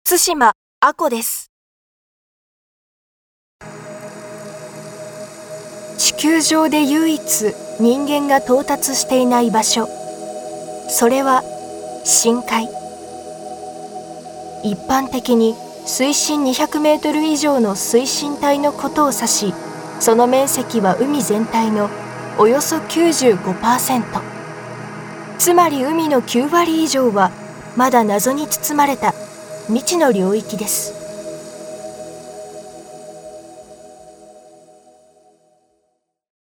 津島亜子です。地球上で唯一人間が到達していない場所、それは深海。一般的に水深200メートル以上の水深帯のことを指し、その面積は海全体のおよそ 95%。つまり海の9割以上はまだ謎に包まれた未知の領域です。